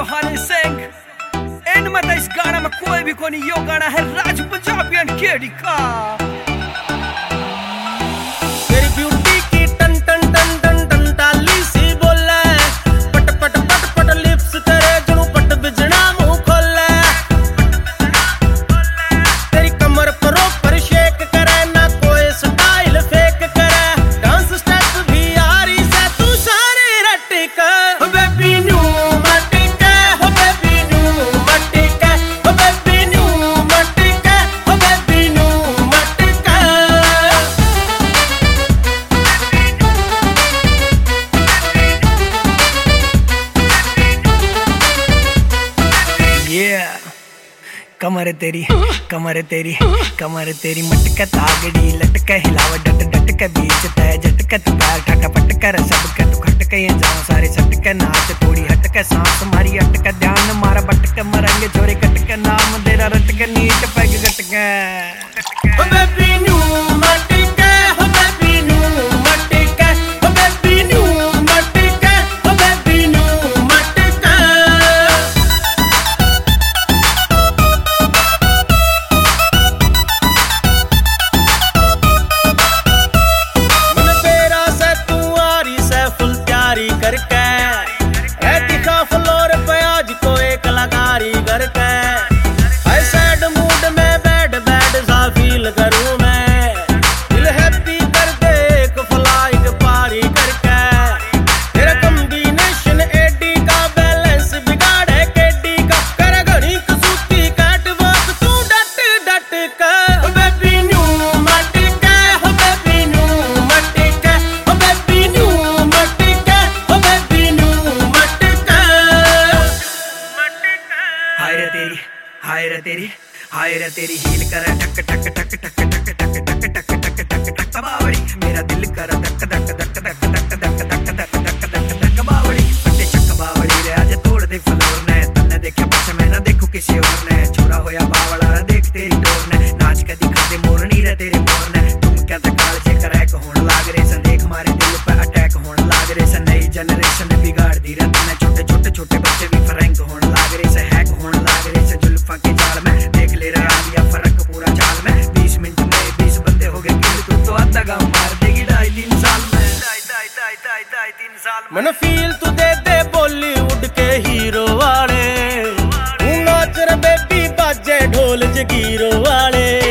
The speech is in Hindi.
हनी सिंह। इन मत इस गाना में कोई भी कोई नहीं, यो गाना है राज पंजाबियन केडी का। तेरी ब्यूटी की टन टन टन टन टन टाली सी बोले, पट पट पट पट लिप्स तेरे जुनू पट बिजना मुंह खोले। तेरी कमर पर शेक करे ना कोई स्टाइल फेक करे, डांस स्टेप भी यारी से तू सारे रट कर। बेबी न्यू मटिका, हो बेबी न्यू मटिका, हो बेबी न्यू मटिका, हो बेबी न्यू मटिका। कमर तेरी कमर तेरी कमर तेरी मटका तागड़ी लटका हिलाव डट डट के बीच तय झटका तू पैर ठट पटकर सब के तू खटक ये जाओ सारे सटक नाच थोड़ी हटक सांस मारी अटक ध्यान मारा बटक मरंगे छोरे कटक नाम तेरा रटक नीट पैग गटक। बेबी न्यू मटिका, हो बेबी न्यू मटिका, हो बेबी न्यू मटिका, हो बेबी न्यू मटिका। मन तेरा से तू आरी से फुल तैयारी करके, ऐ दिखा फ्लोर पे आज कोई कलाकारी करके। आई सैड मूड में बैड बैड सा फील करूं मैं, दिल हैप्पी कर दे एक फ्लाइट पारी करके। तेरा कॉम्बिनेशन एडी का बैलेंस बिगाड़े केडी का, कर घड़ी कसूती कैट वॉक तू डट डट कर। बेबी न्यू मटिका, हो बेबी न्यू मटिका, हो बेबी न्यू मटिका, हो बेबी न्यू मटिका। हाय रे तेरी हाय रे तेरी हील कर टक टक टक टक टक टक टक टक टक टक टक बावड़ी, मेरा दिल कर धक धक धक धक धक धक धक धक धक धक बावड़ी। पट्टे चक बावड़ी रे आज तोड़ दे फ्लोर ने, तन्ने देखा पीछे मैं ना देखूं किसी और ने। छोरा होया बावड़ा रे देख तेरी डोर ने, नाच के दिखा दे मोरनी रे तेरे मोर ने। तुम क्या तकाल जे क्रैक होने लाग रे सन, देख मारे दिल पे अटैक होने लाग रे सन। नई जनरेशन ने बिगाड़ दी रे तन्ने, छोटे छोटे छोटे बच्चे भी फ्रैंक होने लाग रे से, हैक होने लाग रे से जुल्फा के जाल में। देख ले रहा दिया फर्क पूरा चाल में, 20 मिनट में 20 बंदे हो गए किल, तू तो आधा गाँव मार देगी 2.5-3 साल में। 2.5-3 साल में मन फील तू दे दे बॉलीवुड के हीरो वाले, तू नाच रे बेबी बाजे ढोल जगीरो वाले।